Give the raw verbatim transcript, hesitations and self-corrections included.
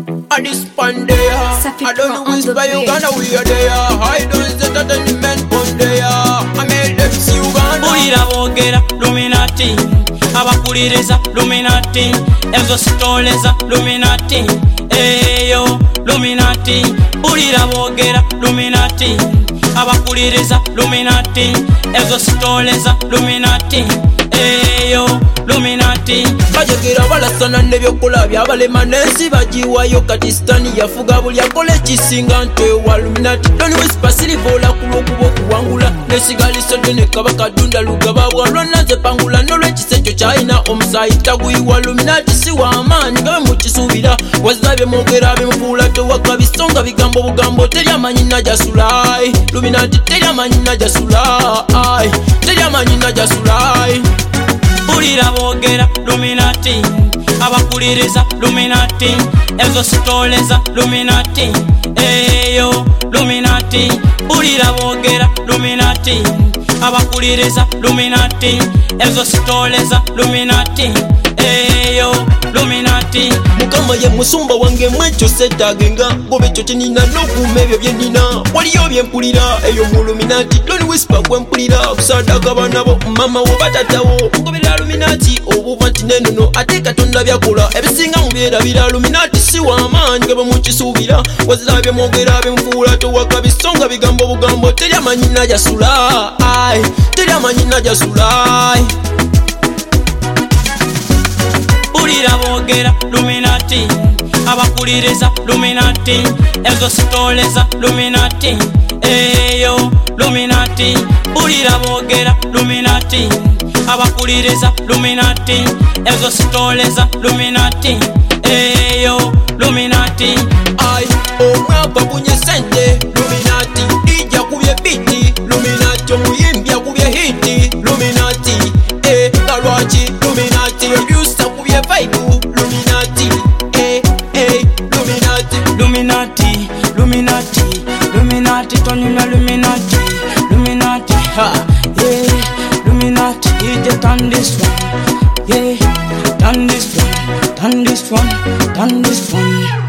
at this pan there. I don't whisper Uganda, we are there. I don't set entertainment on there. I made them see Uganda. Pulira bogera Luminati, abakuliriza Luminati, ezo sitoleza Luminati, eyo Luminati. Pulira bogera Luminati, abakuliriza Luminati, ezo sitoleza Luminati, eyo Luminati. Bajegera balasana nebyokola byabalema nensi bagiwayo kati Sitani yafuga buli akola ekisinga nte wa Luminati. Don't whisper silivola kulwokuba okuwangula nesigalisa ne kabaka dunda lugaba bwalwana nze pangula n'olw'ekisekyo kyalina omusayi taguyiwa Luminati si w'amaanyi nga bwe mukisuubira wazabye mwogera bemufuula tewaka bisonga bigambo bugambo teryamanyi najasulai Luminati teryamanyi najasulai teryamanyi najasulai. Pulira bogera Luminati, abakuliriza Luminati, ezo sitoleza Luminati, eyo Luminati. Pulira bogera Luminati, abakuliriza Luminati, ezo sitoleza Luminati, eyo Luminati. Mukama ye musumba wange mwekyo setagenga gobe ekyo kyenina n'okuuma ebyo byenina waliyo byempulira eyo mu Luminati. Don't whisper kwempulira kusaadaga banabo mama wo batatawo mugoberera Luminati obuva nti nenono ate Katonda byakola ebisinga mu byerabira Luminati si w'amaanyi nga bwe mukisuubira wazirabye mwogera bemufuula towaka bisonga bigambo bugambo teryamanyi najasula teryamanyi najasula. Pulira bogera Luminati, abakuliriza Luminati, ezo sitoleza Luminati, eyo Luminati. Pulira bogera Luminati, abakuliriza Luminati, ezo sitoleza Luminati, eyo Luminati. Ai omwapa bunye sente Luminati ija kubye biti Luminati omuyimbi akubye hiti Luminati eh kalwachi Luminati producer kubye vibe Luminati eh eh Luminati Luminati Luminati Luminati tonina Luminati Luminati ha yeah Luminati ije done this one yeah done this one done this one done this one